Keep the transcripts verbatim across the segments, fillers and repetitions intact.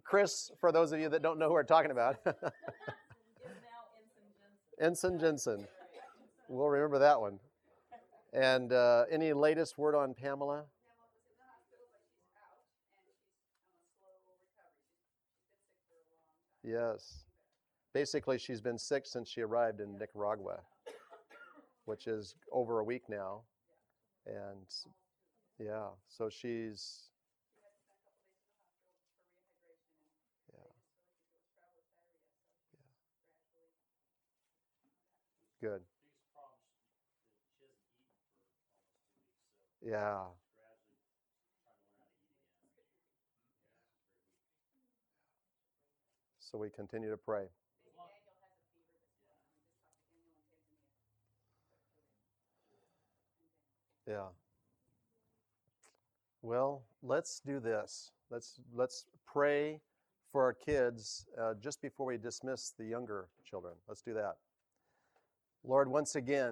Chris, for those of you that don't know who we're talking about. Ensign Jensen. We'll remember that one. And uh, any latest word on Pamela? Yes. Basically, she's been sick since she arrived in Nicaragua, which is over a week now. And yeah, so she's, yeah, yeah. Good. Yeah. So we continue to pray. Yeah. Well, let's do this. Let's let's pray for our kids uh, just before we dismiss the younger children. Let's do that. Lord, once again,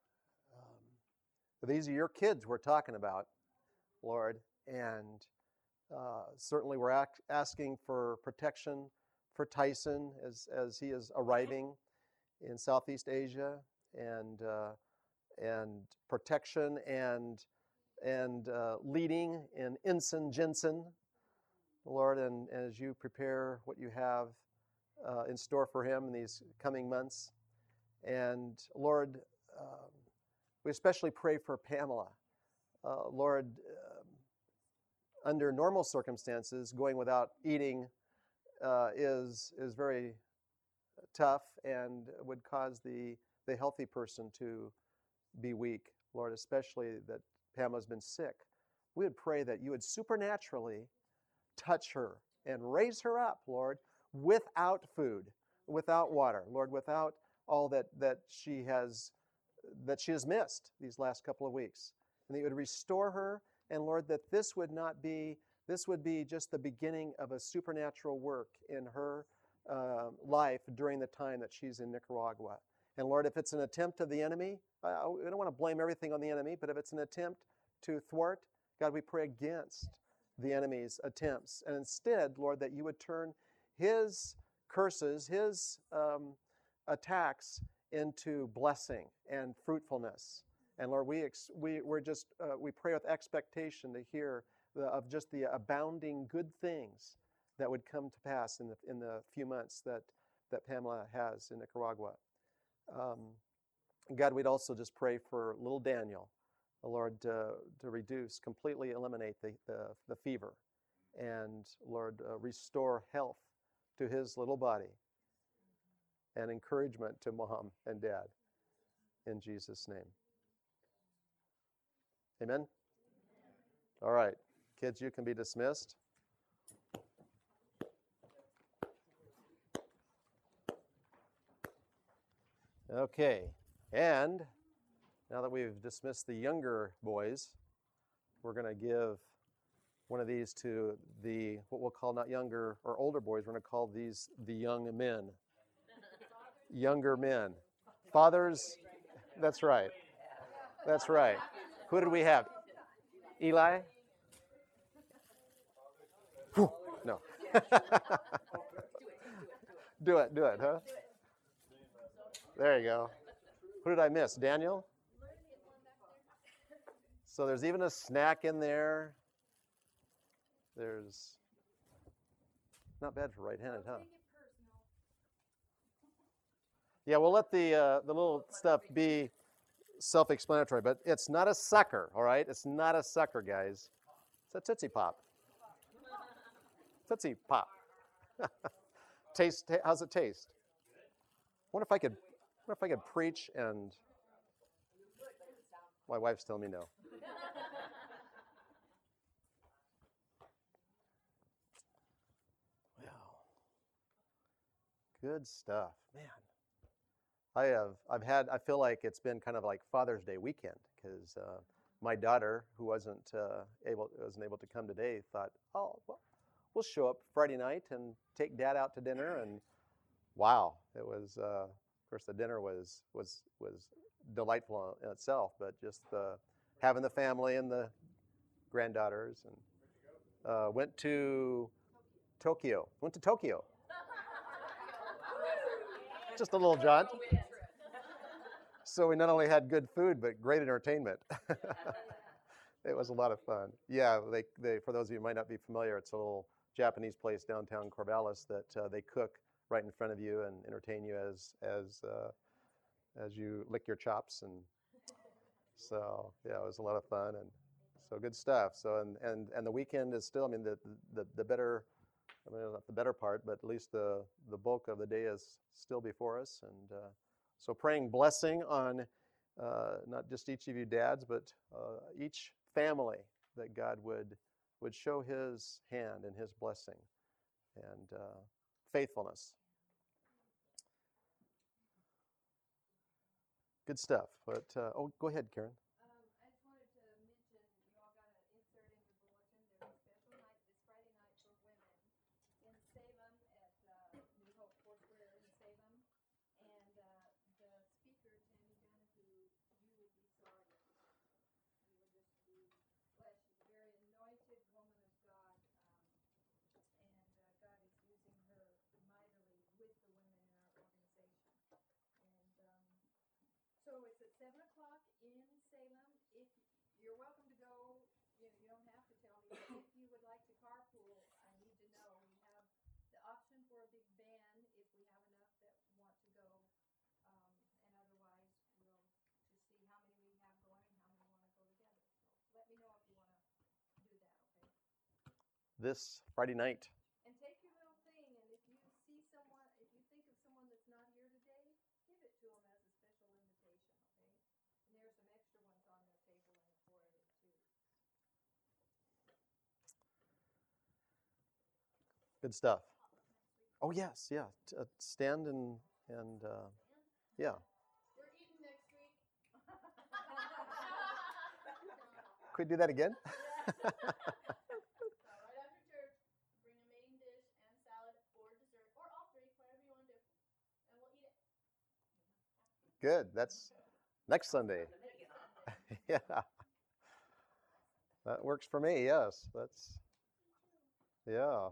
um, these are your kids we're talking about, Lord, and uh, certainly we're ac- asking for protection for Tyson as as he is arriving in Southeast Asia, and uh, and protection and and uh, leading in Ensign Jensen, Lord, and, and as you prepare what you have uh, in store for him in these coming months. And Lord, um, we especially pray for Pamela. Uh, Lord, um, under normal circumstances, going without eating uh, is is very tough and would cause the the healthy person to be weak. Lord, especially that Pamela's been sick. We would pray that you would supernaturally touch her and raise her up, Lord, without food, without water, Lord, without all that that she has that she has missed these last couple of weeks. And that you would restore her, and Lord, that this would not be this would be just the beginning of a supernatural work in her uh, life during the time that she's in Nicaragua. And Lord, if it's an attempt of the enemy, uh, we don't want to blame everything on the enemy, but if it's an attempt to thwart, God, we pray against the enemy's attempts. And instead, Lord, that you would turn his curses, his um, attacks into blessing and fruitfulness. And Lord, we ex- we we're just uh, we pray with expectation to hear the, of just the abounding good things that would come to pass in the in the few months that that Pamela has in Nicaragua. Um, God, we'd also just pray for little Daniel, the Lord, to, to reduce, completely eliminate the, the, the fever, and Lord, uh, restore health to his little body and encouragement to mom and dad. In Jesus' name. Amen? All right. Kids, you can be dismissed. Okay. And now that we've dismissed the younger boys, we're going to give one of these to the, what we'll call not younger or older boys, we're going to call these the young men. Younger men. Fathers, that's right. That's right. Who did we have? Eli? Whew. No. Do it, do it, huh? There you go. Who did I miss? Daniel? So there's even a snack in there. There's, not bad for right-handed, huh? Yeah, we'll let the uh, the little stuff be self-explanatory, but it's not a sucker, all right? It's not a sucker, guys. It's a Tootsie Pop. Tootsie Pop. Taste, how's it taste? What if I could, what if I could preach and my wife's telling me no. Wow. Good stuff, man. I have, I've had, I feel like it's been kind of like Father's Day weekend because uh, my daughter, who wasn't uh, able, wasn't able to come today, thought, oh, well, we'll show up Friday night and take Dad out to dinner. And wow, it was, uh, of course, the dinner was was was delightful in itself, but just uh, having the family and the granddaughters, and uh, went to Tokyo. Went to Tokyo. Just a little jaunt. So we not only had good food, but great entertainment. It was a lot of fun. Yeah, they, they, for those of you who might not be familiar, it's a little Japanese place downtown Corvallis that uh, they cook right in front of you and entertain you as as uh, as you lick your chops. And so yeah, it was a lot of fun and so good stuff. So and and and the weekend is still, I mean, the the the better, I mean, not the better part, but at least the the bulk of the day is still before us. And uh, so praying blessing on uh, not just each of you dads, but uh, each family, that God would would show His hand and His blessing and uh, faithfulness. Good stuff. But uh, oh, go ahead, Karen. This Friday night. And take your little thing, and if you see someone, if you think of someone that's not here today, give it to them as a special invitation, okay? And there are some extra ones on the table in the foyer too. Good stuff. Oh yes, yeah. T- uh, stand and and uh, yeah. We're eating next week. Could we do that again? Good. That's next Sunday. Yeah. That works for me. Yes. That's yeah.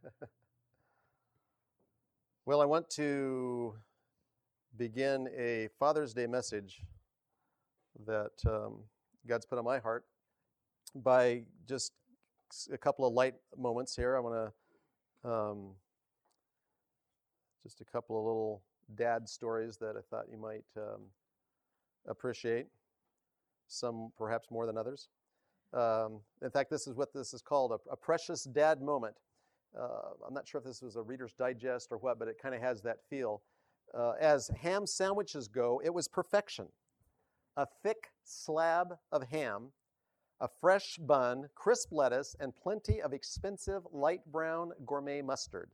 Well, I want to begin a Father's Day message that um, God's put on my heart by just a couple of light moments here. I want to um, just a couple of little dad stories that I thought you might um, appreciate, some perhaps more than others. Um, in fact, this is what this is called, a, a precious dad moment. Uh, I'm not sure if this was a Reader's Digest or what, but it kind of has that feel. Uh, as ham sandwiches go, it was perfection. A thick slab of ham, a fresh bun, crisp lettuce, and plenty of expensive light brown gourmet mustard.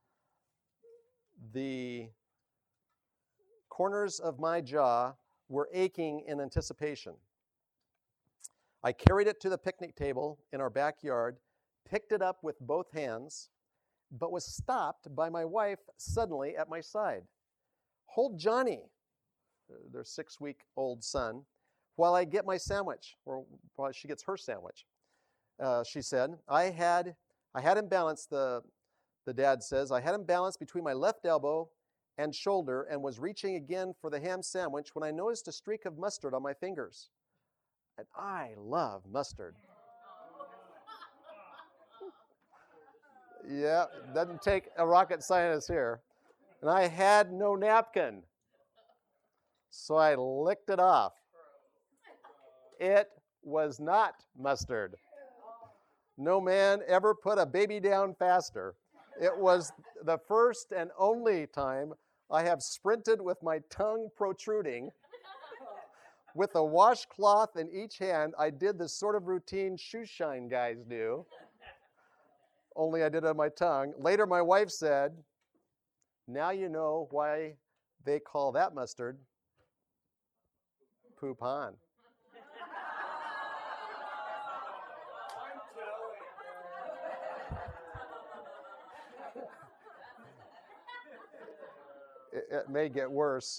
The corners of my jaw were aching in anticipation. I carried it to the picnic table in our backyard, picked it up with both hands, but was stopped by my wife suddenly at my side. Hold Johnny, their six-week-old son, while I get my sandwich, or while she gets her sandwich. Uh, she said, I had I had him balanced, the, the dad says, I had him balanced between my left elbow and shoulder and was reaching again for the ham sandwich when I noticed a streak of mustard on my fingers. And I love mustard. Yeah, doesn't take a rocket scientist here. And I had no napkin. So I licked it off. It was not mustard. No man ever put a baby down faster. It was the first and only time I have sprinted with my tongue protruding. With a washcloth in each hand, I did the sort of routine shoe shine guys do. Only I did it on my tongue. Later, my wife said, now you know why they call that mustard poupon. It, it may get worse.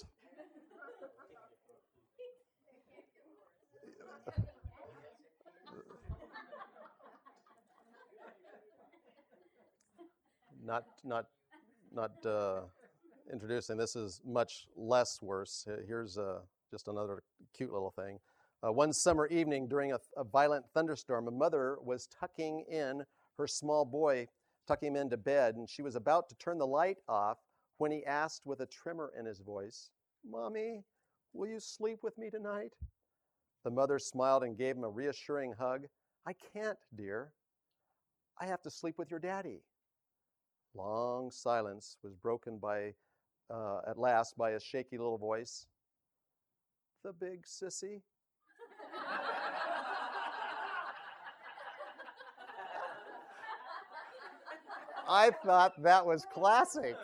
not not not uh, introducing. This is much less worse. Here's uh, just another cute little thing. Uh, one summer evening during a, a violent thunderstorm, a mother was tucking in her small boy, tucking him into bed, and she was about to turn the light off when he asked with a tremor in his voice, "Mommy, will you sleep with me tonight?" The mother smiled and gave him a reassuring hug. "I can't, dear. I have to sleep with your daddy." Long silence was broken by, uh, at last, by a shaky little voice. "The big sissy." I thought that was classic.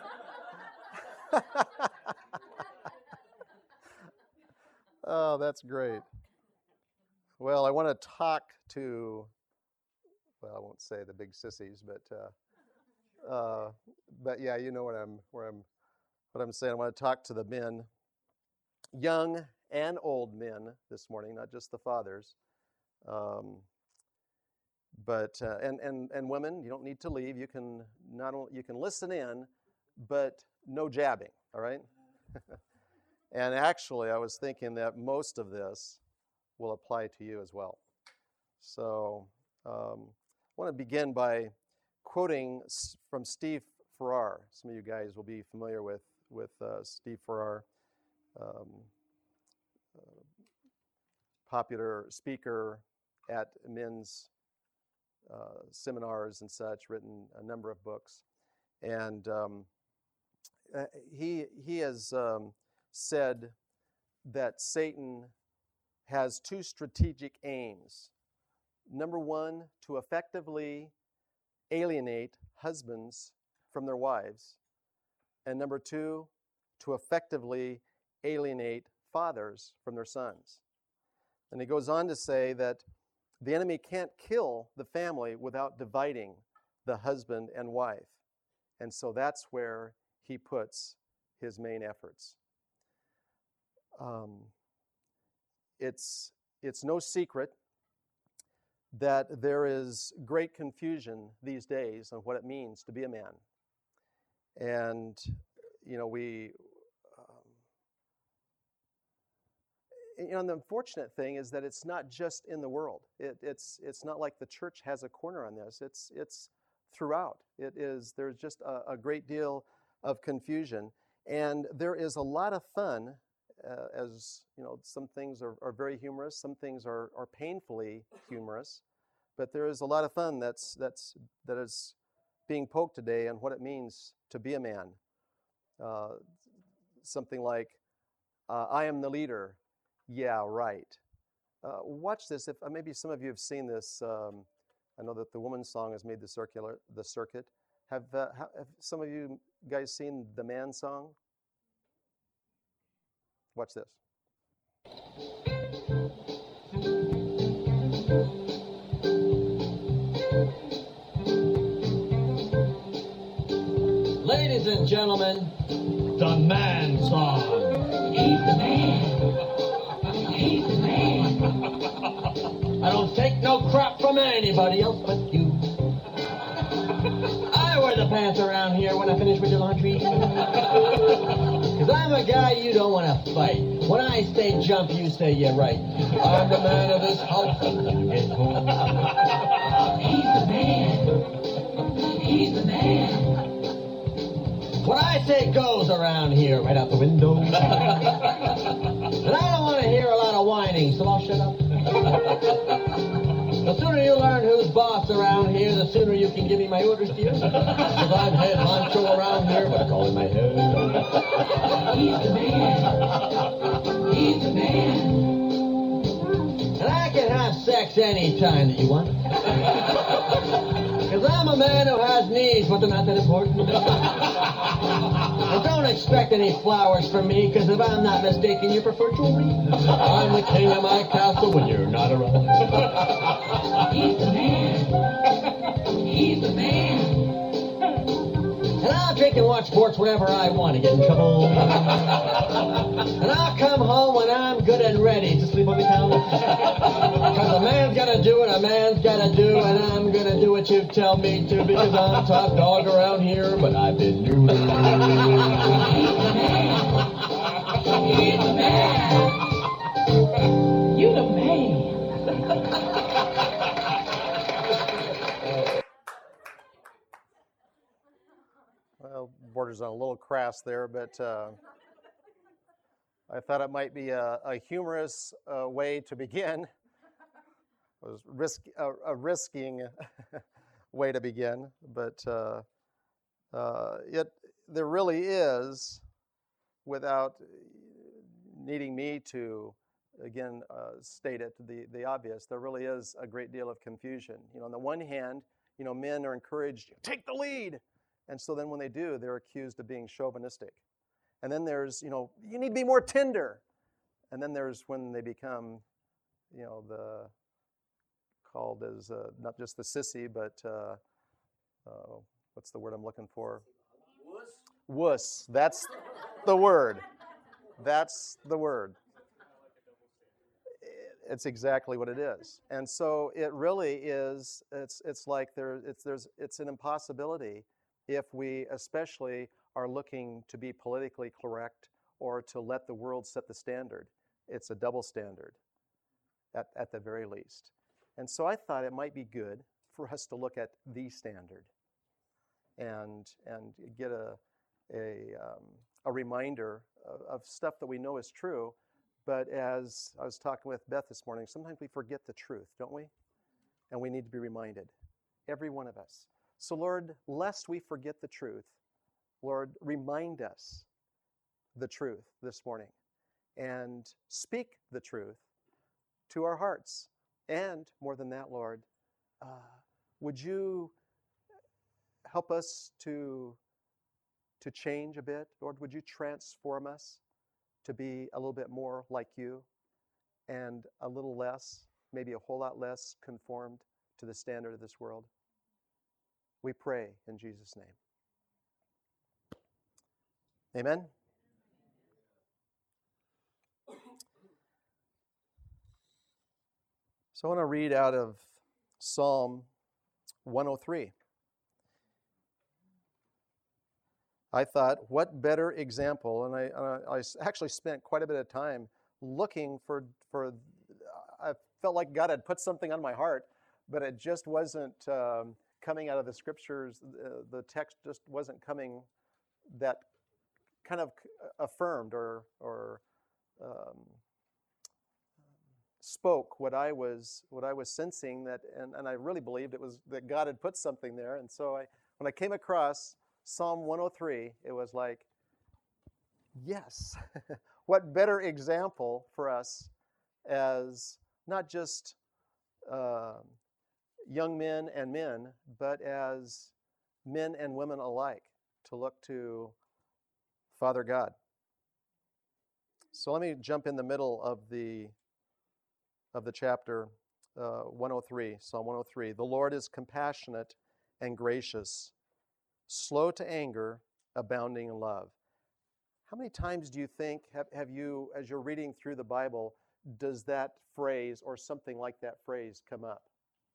Oh, that's great. Well, I want to talk to, well, I won't say the big sissies, but uh, uh, but yeah, you know what I'm where I'm what I'm saying. I want to talk to the men, young and old men this morning, not just the fathers. Um, but uh, and and and women, you don't need to leave. You can not only you can listen in, but no jabbing. All right. And actually, I was thinking that most of this will apply to you as well. So um, I want to begin by quoting from Steve Farrar. Some of you guys will be familiar with with uh, Steve Farrar, um, uh, popular speaker at men's uh, seminars and such, written a number of books, and um, uh, he he has um, said that Satan has two strategic aims. Number one, to effectively alienate husbands from their wives. And number two, to effectively alienate fathers from their sons. And he goes on to say that the enemy can't kill the family without dividing the husband and wife. And so that's where he puts his main efforts. Um, it's, it's no secret that there is great confusion these days on what it means to be a man. And, you know, we, um, you know, and the unfortunate thing is that it's not just in the world. It, it's, it's not like the church has a corner on this. It's, it's throughout. It is, there's just a, a great deal of confusion. And there is a lot of fun, uh, as, you know, some things are, are very humorous, some things are, are painfully humorous, but there is a lot of fun that's, that's, that is being poked today on what it means to be a man. Uh, something like, uh, I am the leader. Yeah, right. Uh, watch this. If uh, maybe some of you have seen this. Um, I know that the woman's song has made the circular, the circuit. Have, uh, have some of you guys seen the man song? Watch this. Ladies and gentlemen, the man song. He's the man. He's the man. I don't take no crap from anybody else but you. I wear the pants around here when I finish with your laundry. Because I'm a guy you don't want to fight. When I say jump, you say you're right. I'm the man of this house when you get home. He's the man. He's the man. What I say goes around here, right out the window. And I don't want to hear a lot of whining, so I'll shut up. The sooner you learn who's boss around here, the sooner you can give me my orders, dear. Because I'm head honcho around here, but I call him my head. He's the man. He's the man. And I can have sex any time that you want. Because I'm a man who has needs, but they're not that important. And don't expect any flowers from me, because if I'm not mistaken, you prefer jewelry. I'm the king of my castle when you're not around. He's the man. He's the man. And I'll drink and watch sports whenever I want to get in trouble. And I'll come home when I'm good and ready to sleep on the couch. Because a man's got to do what a man's got to do, and I'm going to do what you tell me to, because I'm top dog around here, but I've been neutered. He's the man. You the man. Well, borders on a little crass there, but uh, I thought it might be a, a humorous uh, way to begin. It was risk, a, a risking way to begin, but uh, uh, it there really is, without needing me to again uh, state it the the obvious, there really is a great deal of confusion. You know, on the one hand, you know, men are encouraged, take the lead. And so then when they do, they're accused of being chauvinistic. And then there's, you know, you need to be more tender. And then there's when they become, you know, the called as uh, not just the sissy, but uh, uh, what's the word I'm looking for? Wuss. Wuss. That's the word. That's the word. It's exactly what it is. And so it really is, it's it's like there it's there's it's an impossibility if we especially are looking to be politically correct or to let the world set the standard. It's a double standard at, at the very least. And so I thought it might be good for us to look at the standard and and get a a, um, a reminder of, of stuff that we know is true. But as I was talking with Beth this morning, sometimes we forget the truth, don't we? And we need to be reminded, every one of us. So Lord, lest we forget the truth, Lord, remind us the truth this morning and speak the truth to our hearts. And more than that, Lord, uh, would you help us to, to change a bit? Lord, would you transform us to be a little bit more like you and a little less, maybe a whole lot less conformed to the standard of this world? We pray in Jesus' name. Amen. So I want to read out of Psalm one oh three. I thought, what better example? And I, uh, I actually spent quite a bit of time looking for, for, I felt like God had put something on my heart, but it just wasn't um, coming out of the scriptures. Uh, the text just wasn't coming that kind of affirmed or, or um, spoke what I was, what I was sensing that, and, and I really believed it was that God had put something there. And so I, when I came across Psalm one oh three, it was like, yes, what better example for us as not just uh, young men and men, but as men and women alike, to look to Father God. So let me jump in the middle of the of the chapter uh, one oh three, Psalm one oh three. The Lord is compassionate and gracious, slow to anger, abounding in love. How many times do you think, have, have you, as you're reading through the Bible, does that phrase or something like that phrase come up?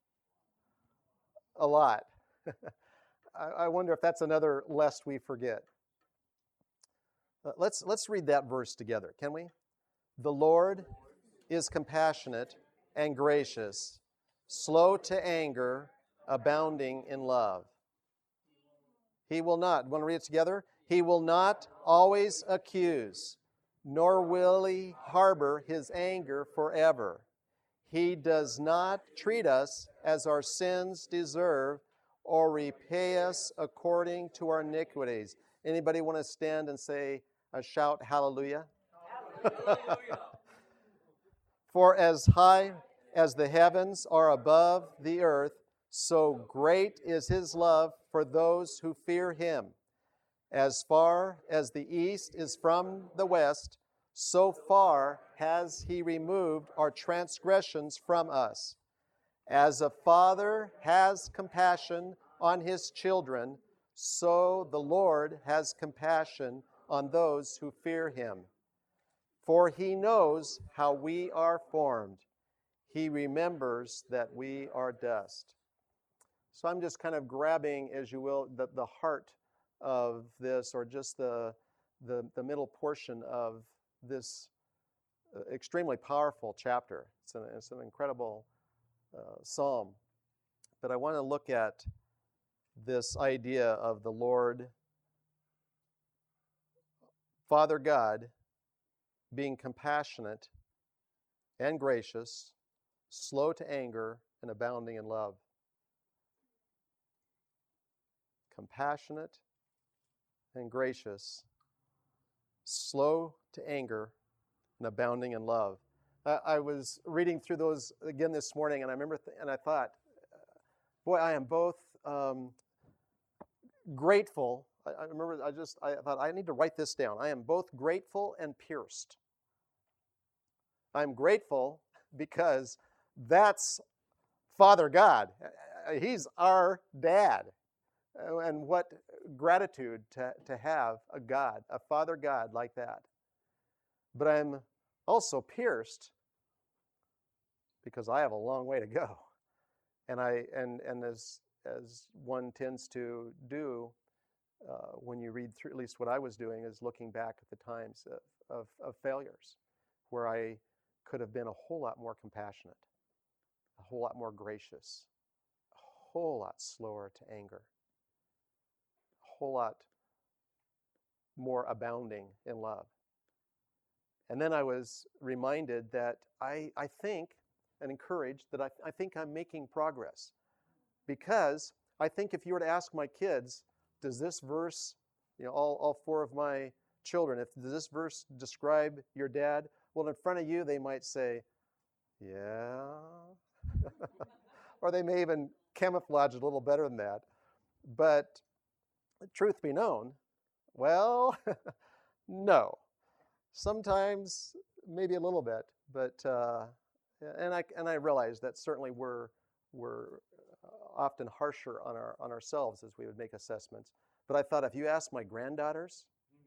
A lot. I, I wonder if that's another lest we forget. Uh, let's, let's read that verse together, can we? The Lord is compassionate and gracious, slow to anger, abounding in love. He will not, want to read it together? He will not always accuse, nor will he harbor his anger forever. He does not treat us as our sins deserve or repay us according to our iniquities. Anybody want to stand and say, a shout hallelujah? Hallelujah. For as high as the heavens are above the earth, so great is his love for those who fear him. As far as the east is from the west, so far has he removed our transgressions from us. As a father has compassion on his children, so the Lord has compassion on those who fear him. For he knows how we are formed. He remembers that we are dust. So I'm just kind of grabbing, as you will, the, the heart of this, or just the, the, the middle portion of this extremely powerful chapter. It's an, it's an incredible uh, psalm. But I want to look at this idea of the Lord, Father God, being compassionate and gracious, slow to anger, and abounding in love. Compassionate and gracious, slow to anger, and abounding in love. I, I was reading through those again this morning, and I remember, th- and I thought, boy, I am both um, grateful. I, I remember, I just, I thought, I need to write this down. I am both grateful and pierced. I'm grateful because that's Father God. He's our dad. And what gratitude to, to have a God, a Father God like that. But I'm also pierced because I have a long way to go. And I and and as as one tends to do uh, when you read through, at least what I was doing, is looking back at the times of, of, of failures where I could have been a whole lot more compassionate, a whole lot more gracious, a whole lot slower to anger, a whole lot more abounding in love. And then I was reminded that I, I think and encouraged that I, I think I'm making progress. Because I think if you were to ask my kids, does this verse, you know, all, all four of my children, if does this verse describe your dad? Well, in front of you, they might say, yeah. Or they may even camouflage it a little better than that. But truth be known, well, no. Sometimes maybe a little bit, but uh, and I and I realize that certainly we're we're often harsher on our on ourselves as we would make assessments. But I thought if you ask my granddaughters,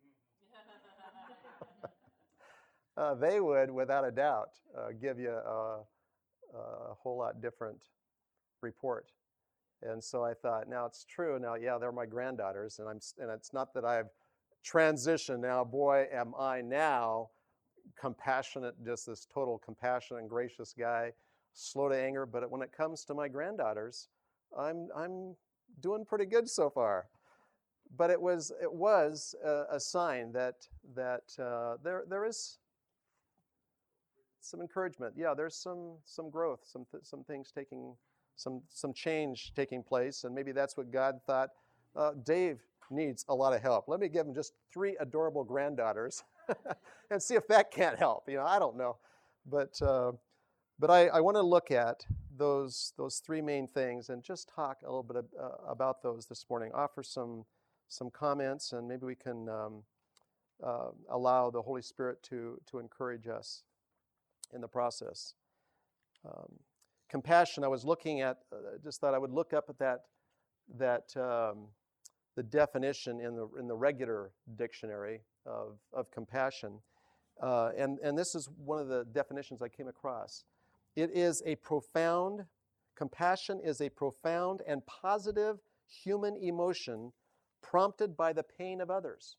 uh, they would, without a doubt, uh, give you a, a whole lot different report. And so I thought, now it's true. Now, yeah, they're my granddaughters, and I'm and it's not that I've transitioned now. Boy, am I now compassionate, just this total compassionate and gracious guy, slow to anger. But when it comes to my granddaughters, I'm I'm doing pretty good so far. But it was it was a, a sign that that uh, there there is some encouragement. Yeah, there's some some growth, some th- some things taking some some change taking place, and maybe that's what God thought. Uh, Dave needs a lot of help. Let me give him just three adorable granddaughters, and see if that can't help. You know, I don't know, but uh, but I, I want to look at those those three main things and just talk a little bit of, uh, about those this morning. Offer some some comments, and maybe we can um, uh, allow the Holy Spirit to to encourage us in the process. Um, compassion. I was looking at. Uh, just thought I would look up at that that. Um, the definition in the in the regular dictionary of, of compassion. Uh, and, and this is one of the definitions I came across. It is a profound, compassion is a profound and positive human emotion prompted by the pain of others.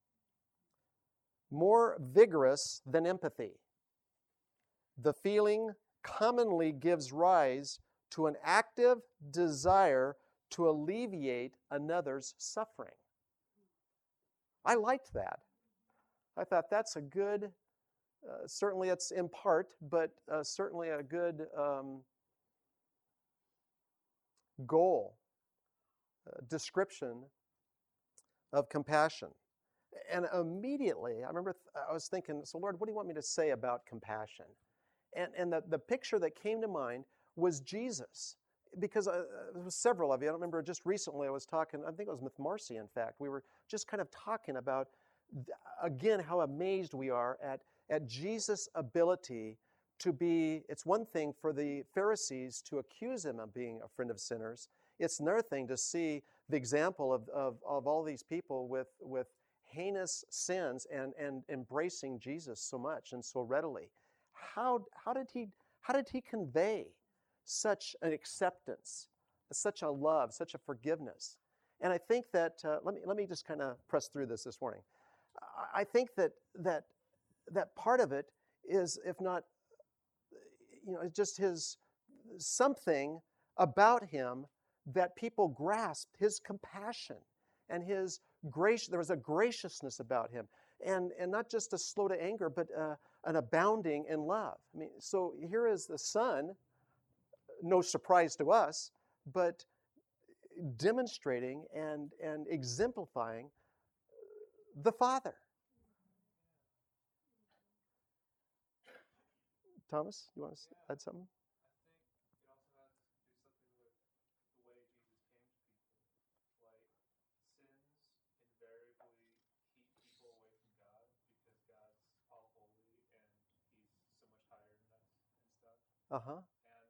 More vigorous than empathy. The feeling commonly gives rise to an active desire to alleviate another's suffering. I liked that. I thought that's a good, uh, certainly it's in part, but uh, certainly a good um, goal, uh, description of compassion. And immediately, I remember th- I was thinking, so Lord, what do you want me to say about compassion? And, and the, the picture that came to mind was Jesus. Because uh, there was several of you. I don't remember, just recently I was talking, I think it was with Marcy, in fact. We were just kind of talking about, again, how amazed we are at, at Jesus' ability to be, it's one thing for the Pharisees to accuse him of being a friend of sinners. it's another thing to see the example of, of, of all these people with, with heinous sins and, and embracing Jesus so much and so readily. How, how, did he, how did he convey such an acceptance, such a love, such a forgiveness? And I think that, uh, let me, let me just kind of press through this this morning. I think that, that, that part of it is, if not, you know, just his, something about him that people grasped, his compassion and his grace. There was a graciousness about him, and, and not just a slow to anger, but uh, an abounding in love. I mean, so here is the Son, no surprise to us, but demonstrating and, and exemplifying the Father. Thomas, you want to add something? Uh-huh.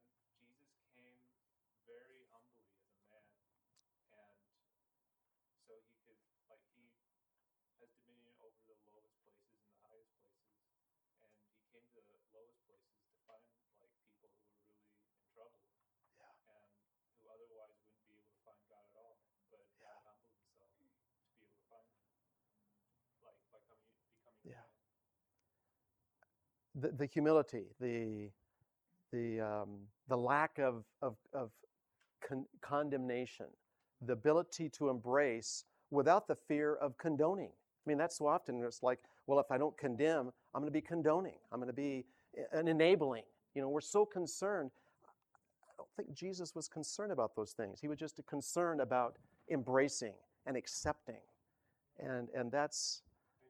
Yeah. The, the humility, the the um, the lack of of, of con- condemnation, the ability to embrace without the fear of condoning. I mean, that's so often it's like, well, if I don't condemn, I'm going to be condoning. I'm going to be an enabling. You know, we're so concerned. I don't think Jesus was concerned about those things. He was just concerned about embracing and accepting, and and that's.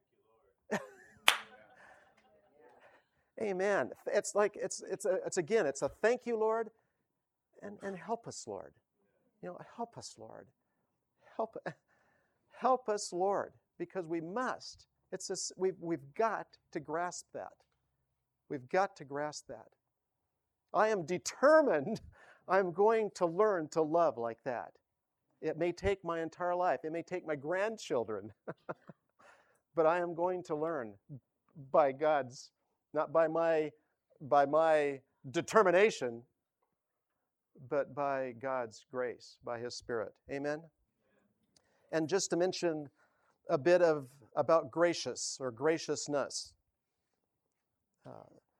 Amen. It's like it's it's a, it's again it's a thank you, Lord, and and help us, Lord. You know, help us, Lord. Help help us, Lord, because we must. It's this, we've we've got to grasp that. We've got to grasp that. I am determined. I'm going to learn to love like that. It may take my entire life. It may take my grandchildren, but I am going to learn by God's. Not by my, by my determination, but by God's grace, by His Spirit. Amen? And just to mention a bit of about gracious or graciousness. Uh,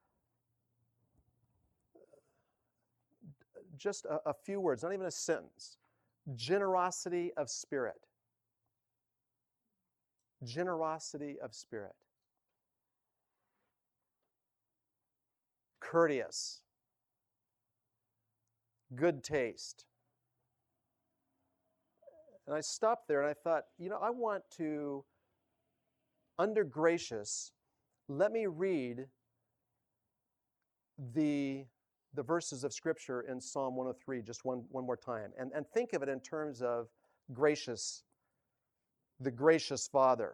just a, a few words, not even a sentence. Generosity of spirit. Generosity of spirit. Courteous, good taste. And I stopped there and I thought, you know, I want to, under gracious, let me read the, the verses of Scripture in Psalm one oh three just one, one more time. And, and think of it in terms of gracious, the gracious Father.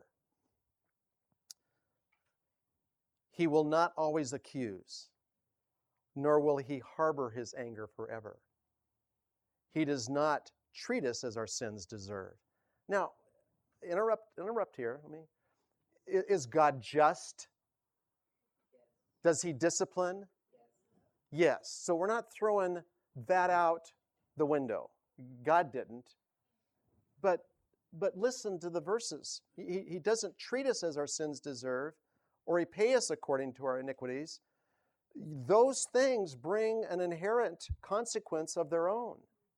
He will not always accuse, nor will he harbor his anger forever. He does not treat us as our sins deserve. Now, interrupt interrupt here. I mean, is God just? Does he discipline? Yes. So we're not throwing that out the window. God didn't. But but listen to the verses. He, he doesn't treat us as our sins deserve, or repay us according to our iniquities. Those things bring an inherent consequence of their own.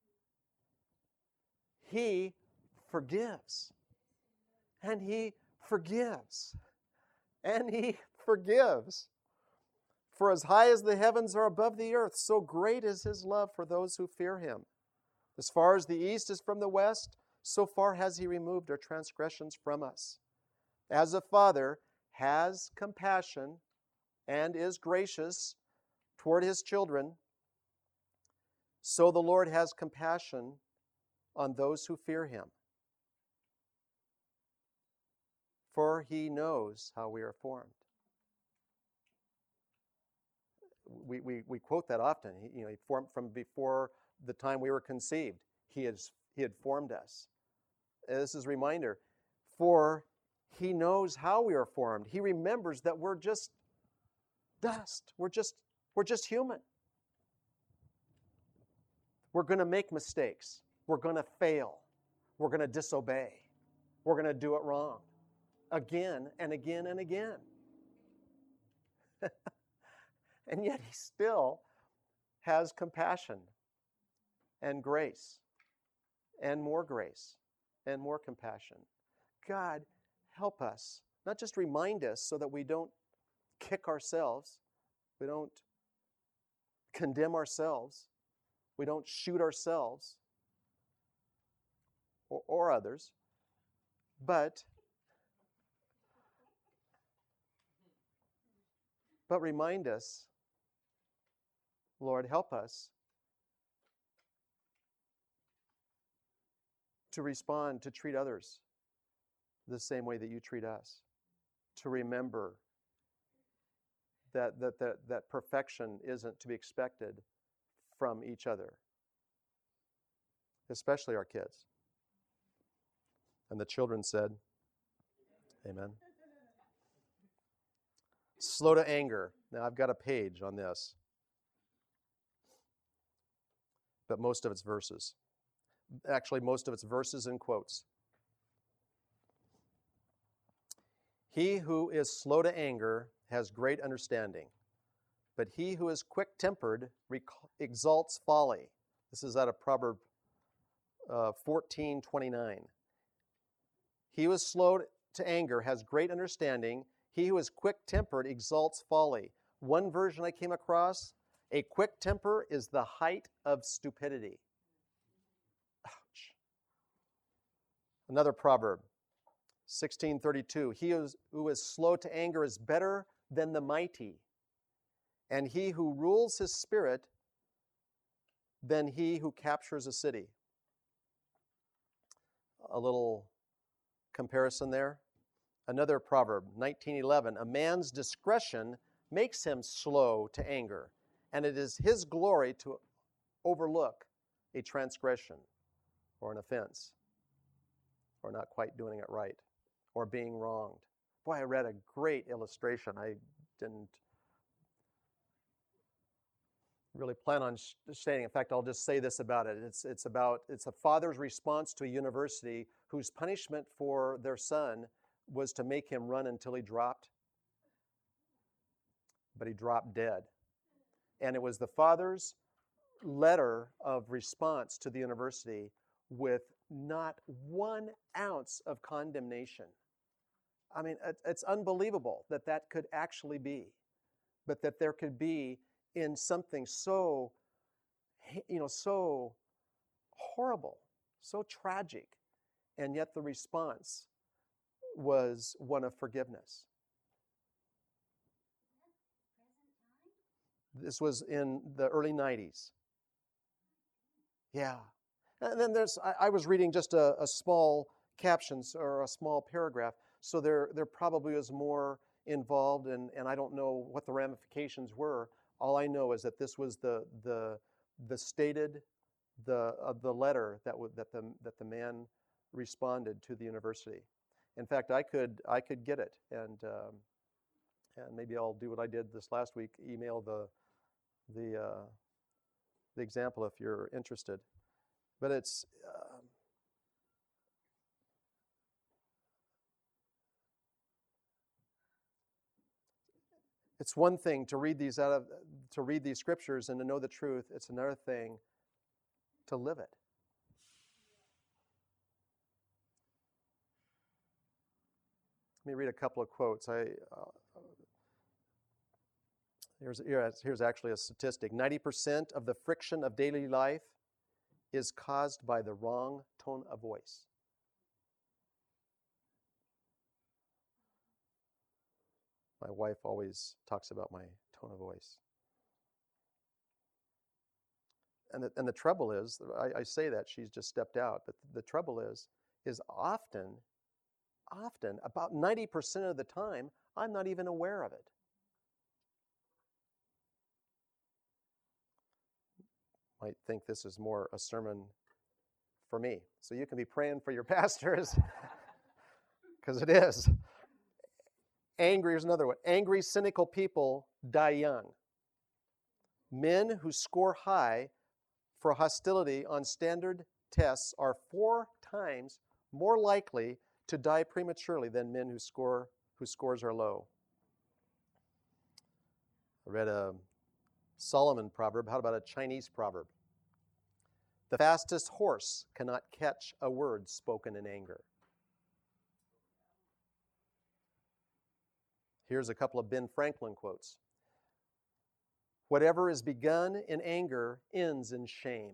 He forgives. And he forgives. And he forgives. For as high as the heavens are above the earth, so great is his love for those who fear him. As far as the east is from the west, so far has he removed our transgressions from us. As a father has compassion and is gracious toward his children, so the Lord has compassion on those who fear him. For he knows how we are formed. We, we, we quote that often. He, you know, he formed from before the time we were conceived. he, has, he had formed us. And this is a reminder, for he knows how we are formed. He remembers that we're just dust. We're just, we're just human. We're going to make mistakes. We're going to fail. We're going to disobey. We're going to do it wrong again and again and again. And yet he still has compassion and grace and more grace and more compassion. God, help us. Not just remind us so that we don't kick ourselves, we don't condemn ourselves, we don't shoot ourselves or, or others, but but remind us, Lord, help us to respond, to treat others the same way that you treat us, to remember that that that, that perfection isn't to be expected from each other, especially our kids. And the children said, amen. Slow to anger. Now, I've got a page on this, but most of it's verses. Actually, most of it's verses and quotes. He who is slow to anger has great understanding, but he who is quick-tempered rec- exalts folly. This is out of Proverbs uh, fourteen twenty-nine. He who is slow to anger has great understanding. He who is quick-tempered exalts folly. One version I came across, a quick temper is the height of stupidity. Ouch. Another proverb, sixteen thirty-two. He who is, who is slow to anger is better than the mighty, and he who rules his spirit than he who captures a city. A little comparison there. Another proverb, nineteen eleven. A man's discretion makes him slow to anger, and it is his glory to overlook a transgression or an offense or not quite doing it right or being wronged. Boy, I read a great illustration. I didn't really plan on stating. In fact, I'll just say this about it. It's, it's about, it's a father's response to a university whose punishment for their son was to make him run until he dropped. But he dropped dead. And it was the father's letter of response to the university with not one ounce of condemnation. I mean, it's unbelievable that that could actually be, but that there could be in something so, you know, so horrible, so tragic, and yet the response was one of forgiveness. This was in the early nineties. Yeah. And then there's, I, I was reading just a, a small captions or a small paragraph, so there, there probably was more involved, and, and I don't know what the ramifications were. All I know is that this was the the the stated the uh, the letter that w- that the that the man responded to the university. In fact, I could I could get it, and um, and maybe I'll do what I did this last week: email the the uh, the example if you're interested. But it's uh, it's one thing to read these out of to read these scriptures and to know the truth. It's another thing to live it. Let me read a couple of quotes. I uh, here's here's actually a statistic. ninety percent of the friction of daily life is caused by the wrong tone of voice. My wife always talks about my tone of voice. And the, and the trouble is, I, I say that, she's just stepped out, but the trouble is, is often, often, about ninety percent of the time, I'm not even aware of it. Might think this is more a sermon for me. So you can be praying for your pastors, because it is. Angry is another one. Angry, cynical people die young. Men who score high for hostility on standard tests are four times more likely to die prematurely than men who score whose scores are low. I read a Solomon proverb. How about a Chinese proverb? The fastest horse cannot catch a word spoken in anger. Here's a couple of Ben Franklin quotes. Whatever is begun in anger ends in shame.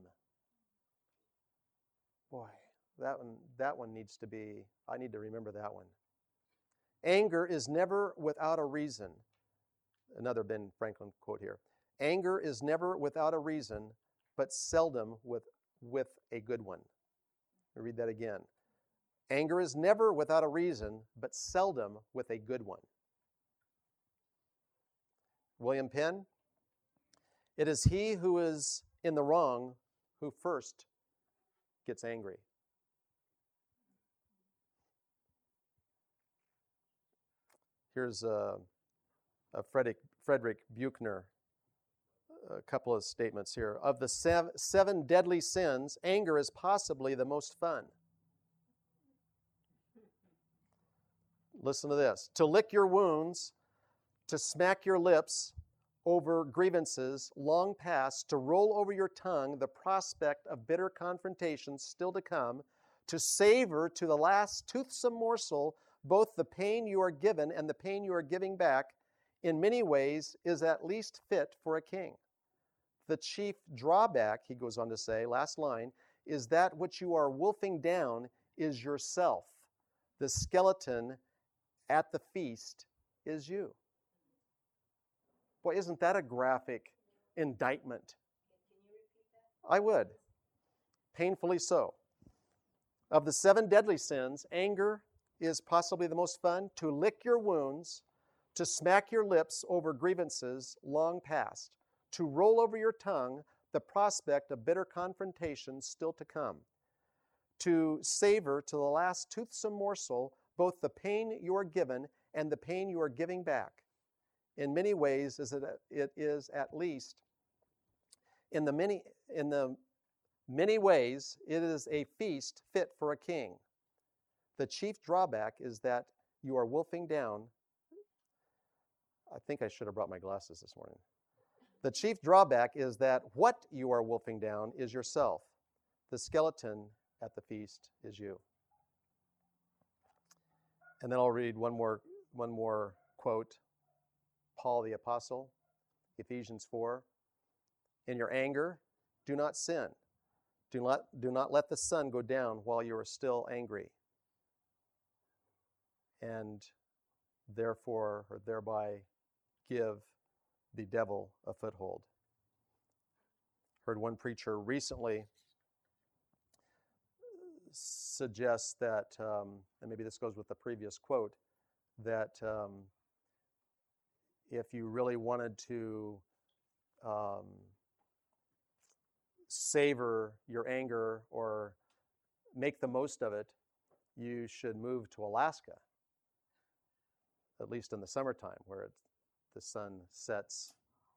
Boy, that one, that one needs to be, I need to remember that one. Anger is never without a reason. Another Ben Franklin quote here. Anger is never without a reason, but seldom with, with a good one. Let me read that again. Anger is never without a reason, but seldom with a good one. William Penn, it is he who is in the wrong who first gets angry. Here's a, a Frederick, Frederick Buechner, a couple of statements here. Of the sev- seven deadly sins, anger is possibly the most fun. Listen to this. To lick your wounds, to smack your lips over grievances long past, to roll over your tongue the prospect of bitter confrontations still to come, to savor to the last toothsome morsel both the pain you are given and the pain you are giving back, in many ways is at least fit for a king. The chief drawback, he goes on to say, last line, is that which you are wolfing down is yourself. The skeleton at the feast is you. Boy, isn't that a graphic indictment? I would. Painfully so. Of the seven deadly sins, anger is possibly the most fun. To lick your wounds, to smack your lips over grievances long past, to roll over your tongue the prospect of bitter confrontations still to come, to savor to the last toothsome morsel both the pain you are given and the pain you are giving back. In many ways, is it, it is at least, in the many, in the many ways, it is a feast fit for a king. The chief drawback is that you are wolfing down. I think I should have brought my glasses this morning. The chief drawback is that what you are wolfing down is yourself. The skeleton at the feast is you. And then I'll read one more, one more quote. Paul the Apostle, Ephesians four. In your anger, do not sin. Do not, do not let the sun go down while you are still angry. And therefore, or thereby, give the devil a foothold. Heard one preacher recently suggest that, um, and maybe this goes with the previous quote, that um, if you really wanted to um, savor your anger or make the most of it, you should move to Alaska, at least in the summertime, where it, the sun sets.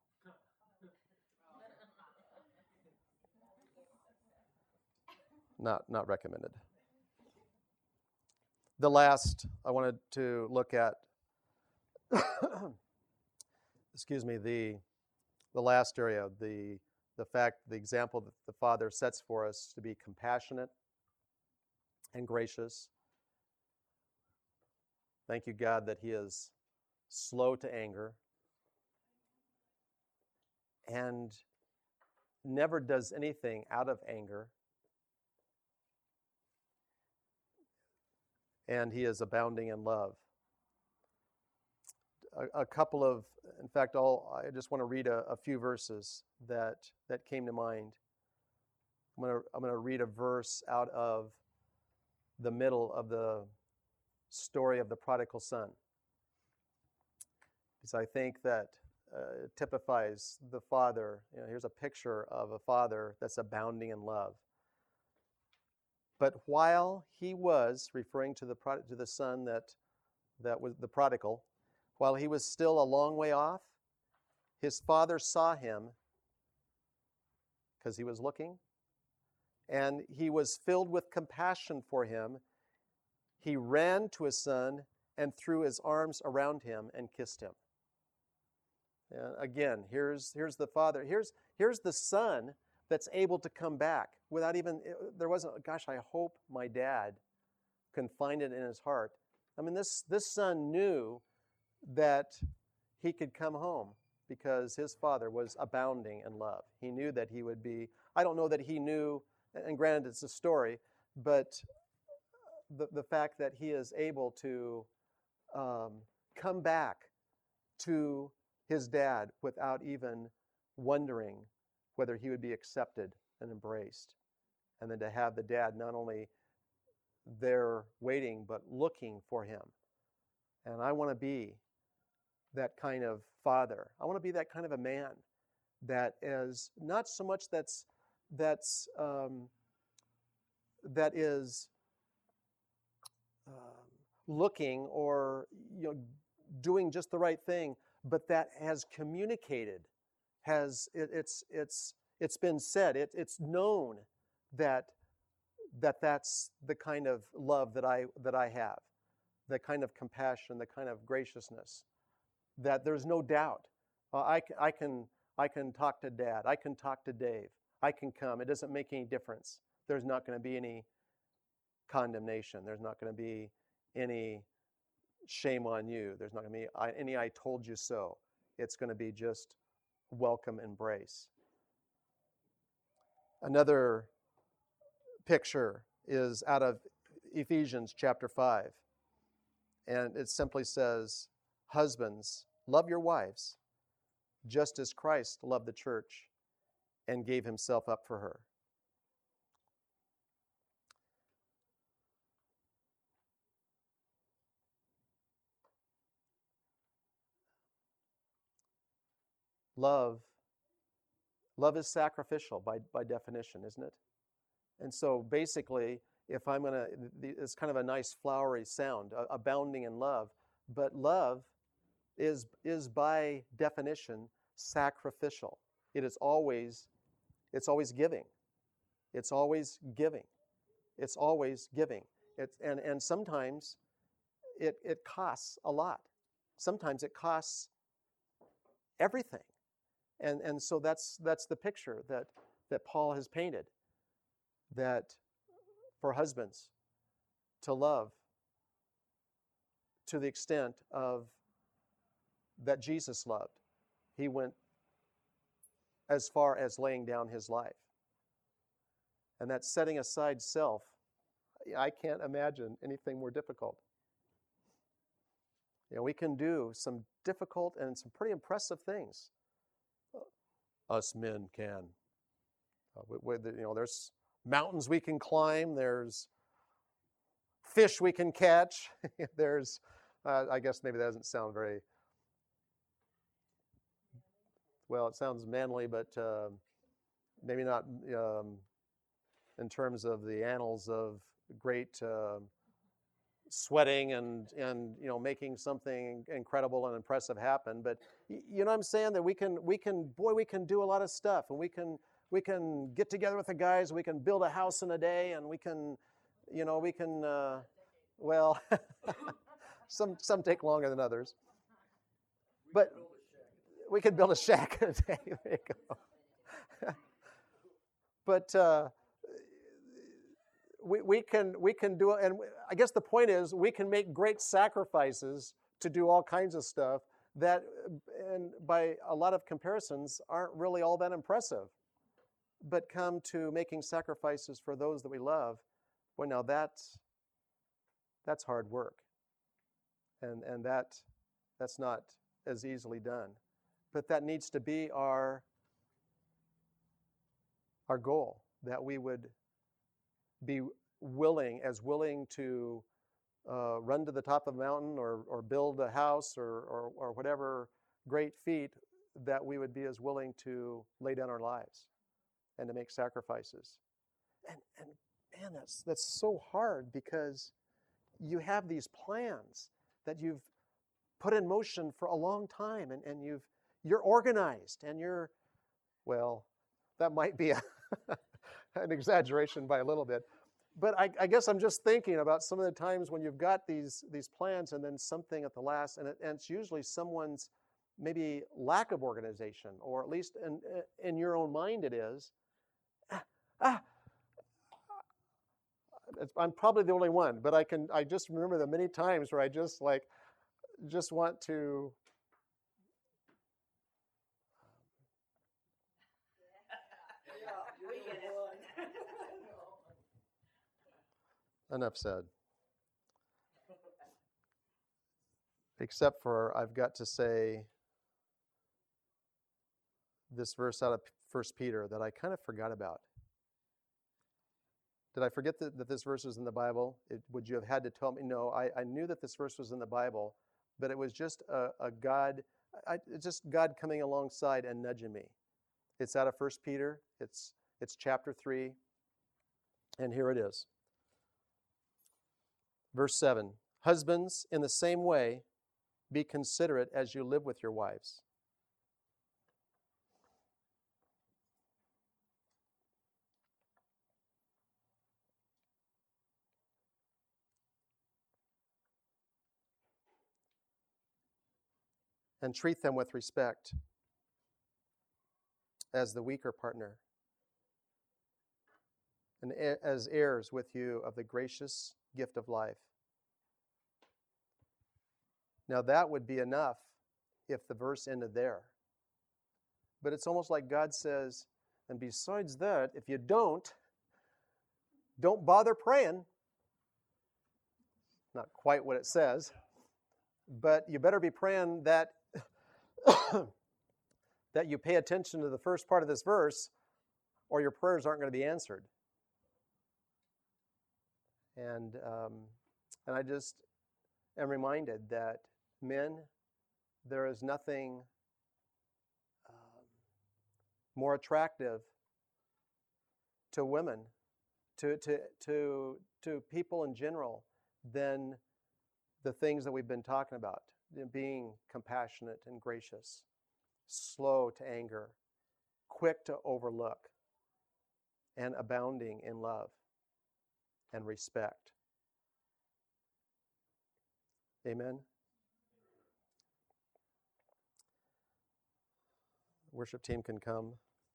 Not, not recommended. The last I wanted to look at, excuse me, the the last area, the the fact, the example that the Father sets for us to be compassionate and gracious. Thank you, God, that He is slow to anger and never does anything out of anger. And He is abounding in love. A, a couple of, in fact, all I just want to read a, a few verses that that came to mind. I'm going to I'm going to read a verse out of the middle of the story of the prodigal son, because I think that uh, it typifies the Father. You know, here's a picture of a Father that's abounding in love. But while he was, referring to the prod- to the son that, that was the prodigal, while he was still a long way off, his father saw him because he was looking, and he was filled with compassion for him. He ran to his son and threw his arms around him and kissed him. And again, here's, here's the father. Here's, here's the son that's able to come back without even, there wasn't, gosh, I hope my dad can find it in his heart. I mean, this, this son knew that he could come home because his father was abounding in love. He knew that he would be, I don't know that he knew, and granted it's a story, but the, the fact that he is able to um, come back to his dad without even wondering whether he would be accepted and embraced. And then to have the dad not only there waiting, but looking for him. And I want to be that kind of father. I want to be that kind of a man that is not so much that's that's um, that is um, looking or you know doing just the right thing, but that has communicated, has it, it's it's it's been said, it, it's known that that that's the kind of love that I that I have, the kind of compassion, the kind of graciousness, that there's no doubt. Uh, I, I can I can talk to Dad. I can talk to Dave. I can come. It doesn't make any difference. There's not going to be any condemnation. There's not going to be any shame on you. There's not going to be any I told you so. It's going to be just welcome embrace. Another picture is out of Ephesians chapter five. And it simply says, husbands, love your wives, just as Christ loved the church and gave himself up for her. Love, love is sacrificial by, by definition, isn't it? And so basically, if I'm going to, it's kind of a nice flowery sound, uh, abounding in love, but love is, is by definition sacrificial. It is always, it's always giving. It's always giving. It's always giving. It's, and, and sometimes it, it costs a lot. Sometimes it costs everything. And, and so that's, that's the picture that, that Paul has painted, that for husbands to love to the extent of that Jesus loved. He went as far as laying down his life. And that setting aside self, I can't imagine anything more difficult. You know, we can do some difficult and some pretty impressive things. Us men can. Uh, with, with, you know, there's mountains we can climb. There's fish we can catch. There's, uh, I guess maybe that doesn't sound very, well, it sounds manly, but uh, maybe not um, in terms of the annals of great uh, sweating and, and, you know, making something incredible and impressive happen. But you know what I'm saying? That we can, we can, boy, we can do a lot of stuff, and we can, we can get together with the guys, we can build a house in a day, and we can, you know, we can, uh, well, some, some take longer than others. But we could build a shack in a day. There you go. But uh, we, we can we can do it, and I guess the point is we can make great sacrifices to do all kinds of stuff that, and by a lot of comparisons, aren't really all that impressive. But come to making sacrifices for those that we love, well, now that's that's hard work, and and that that's not as easily done. But that needs to be our our goal, that we would be willing, as willing to uh, run to the top of a mountain or, or build a house or, or, or whatever great feat, that we would be as willing to lay down our lives and to make sacrifices. And, and man, that's that's so hard because you have these plans that you've put in motion for a long time, and, and you've you're organized, and you're, well, that might be a an exaggeration by a little bit. But I, I guess I'm just thinking about some of the times when you've got these these plans and then something at the last, and, it, and it's usually someone's maybe lack of organization, or at least in, in your own mind it is. Ah, ah, I'm probably the only one, but I can I just remember the many times where I just like just want to enough said. Except for I've got to say this verse out of First Peter that I kind of forgot about. Did I forget that, that this verse was in the Bible? It, would you have had to tell me? No, I, I knew that this verse was in the Bible, but it was just a, a God, I, just God coming alongside and nudging me. It's out of First Peter. It's it's chapter three, and here it is. Verse seven, husbands, in the same way, be considerate as you live with your wives. And treat them with respect as the weaker partner, and as heirs with you of the gracious gift of life. Now that would be enough if the verse ended there. But it's almost like God says, and besides that, if you don't, don't bother praying. Not quite what it says, but you better be praying that that you pay attention to the first part of this verse, or your prayers aren't going to be answered. And um, and I just am reminded that men, there is nothing um, more attractive to women, to to to to people in general, than the things that we've been talking about. Being compassionate and gracious, slow to anger, quick to overlook, and abounding in love and respect. Amen. Worship team can come.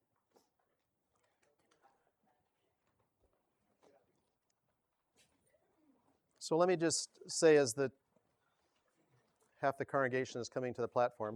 So let me just say, as the half the congregation is coming to the platform,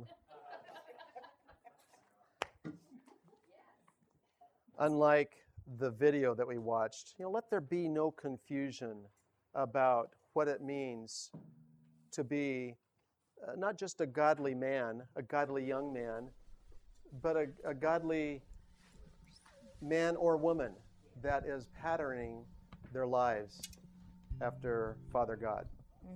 unlike the video that we watched, you know, let there be no confusion about what it means to be uh, not just a godly man, a godly young man, but a, a godly man or woman that is patterning their lives after Father God.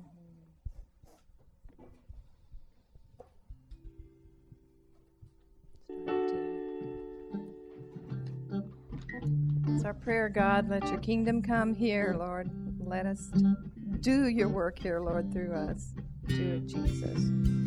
It's our prayer, God, let your kingdom come here, Lord. Let us do your work here, Lord, through us. Do it, Jesus.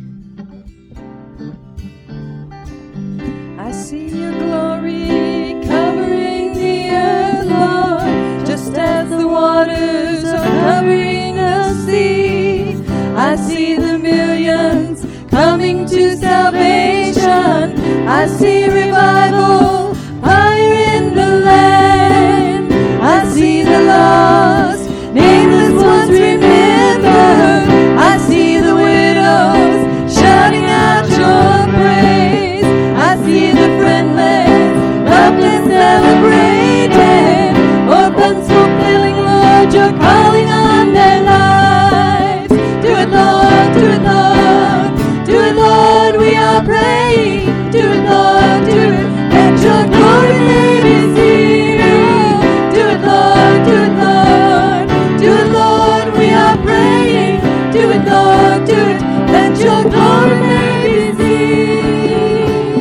I see your glory covering the earth, Lord, just as the waters are covering the sea. I see the millions coming to salvation. I see revival fire in the land. I see the lost, nameless ones remembered. I see the widows shouting out your praise. I see the friendless, loveless celebrated. Orphans fulfilling, Lord, your calling on their lives. Do it, Lord, do it, Lord. Do it, Lord, we are praying. Do it, Lord, do it. Let your glory may be seen. Do it, Lord, do it, Lord. Do it, Lord, we are praying. Do it, Lord, do it. Let your glory may be seen.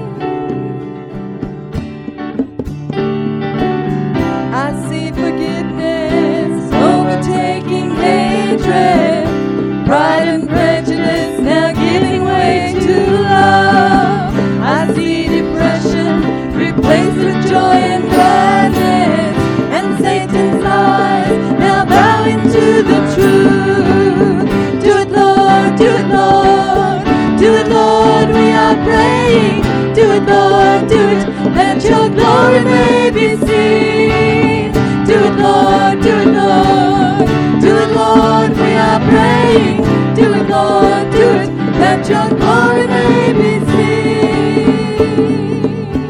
I see forgiveness pride and prejudice now giving way to love. I see depression replaced with joy and gladness, and Satan's lies now bowing to the truth. Do it, Lord, do it, Lord, do it, Lord, we are praying. Do it, Lord, do it, that your glory may be seen. Do it, Lord, do it, Lord, do it, Lord, we are praying. Do it, Lord, do it, that your glory may be seen.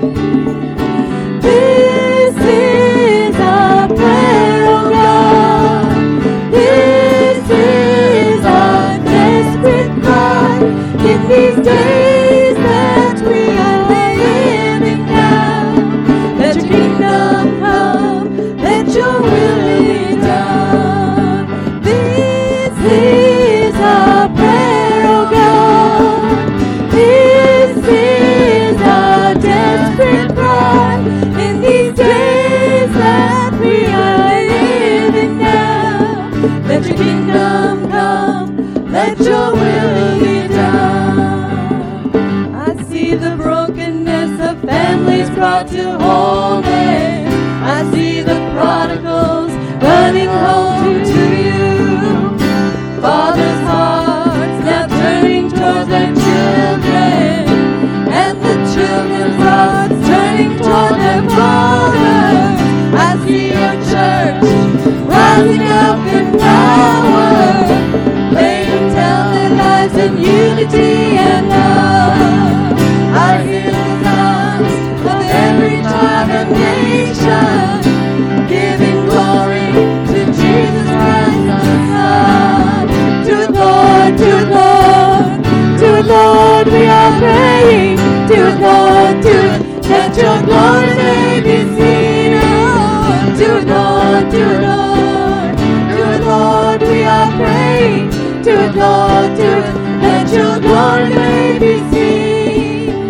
This is our prayer, oh God. This is our desperate cry in these days that we are living now. Let your kingdom come, let your will be done. This is our prayer, oh God. This is our desperate cry in these days that we are living now. Let your kingdom come, let your will be done. I see the brokenness of families brought to wholeness. I see the prodigals running home to you. Fathers' hearts now turning towards their children, and the children's hearts turning toward their fathers. I see your church rising up in power, laying down their lives in unity and love. I hear the sounds of every tribe and nation, giving glory to Jesus Christ the Son. Do it, Lord, do it, Lord, do it, Lord, we are praying. Do it, Lord, do it, that your glory may be seen. Oh, do it, Lord, do it, Lord, do it, Lord, we are praying. Do it, Lord, do it, that your glory may be seen.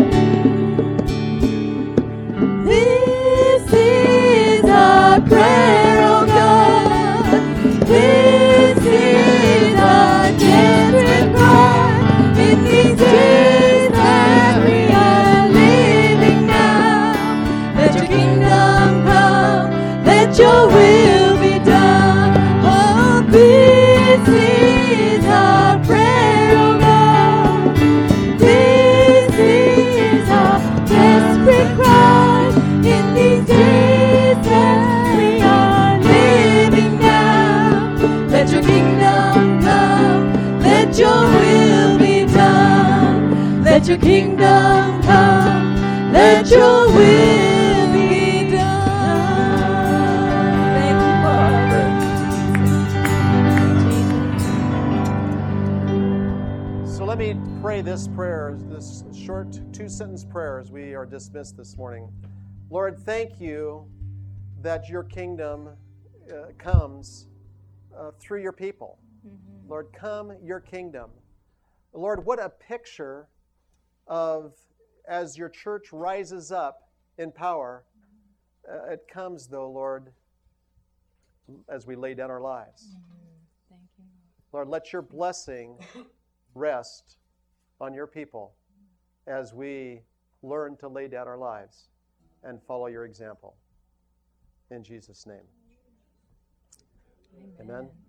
This is our prayer, oh God. This is our desperate cry in these days that we are living now. Let your kingdom come, let your will be done. Oh, this is our prayer, oh God. This is our desperate cry in these days that we are living now. Let your kingdom come, let your will be done. Let your kingdom come, let your will be done. Thank you, Lord. So let me pray this prayer, this short two-sentence prayer as we are dismissed this morning. Lord, thank you that your kingdom uh, comes uh, through your people. Mm-hmm. Lord, come your kingdom. Lord, what a picture of as your church rises up in power, uh, it comes, though, Lord, as we lay down our lives. Mm-hmm. Thank you. Lord, let your blessing rest on your people as we learn to lay down our lives and follow your example. In Jesus' name. Amen. Amen.